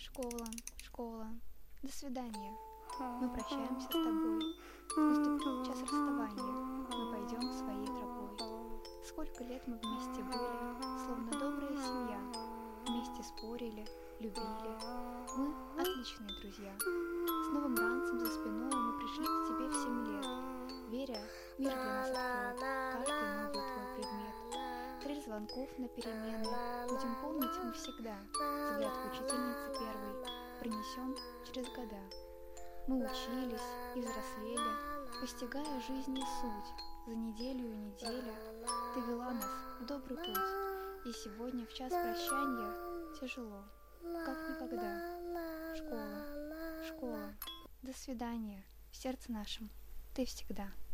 Школа, школа, до свидания. Мы прощаемся с тобой. Наступил час расставания. Мы пойдем своей тропой. Сколько лет мы вместе были, словно добрая семья. Вместе спорили, любили. Мы отличные друзья. С новым ранцем за спиной мы пришли к тебе в 7 лет, веря, мир для нас откроет каждый новый твой предмет. 3 звонков на перемены будем помнить мы всегда. Взгляд к учительнице первой принесем через года. Мы учились и взрослели, постигая жизни суть. За неделю и неделя ты вела нас в добрый путь. И сегодня в час прощания тяжело, как никогда. Школа, школа, до свидания. В сердце нашем ты всегда.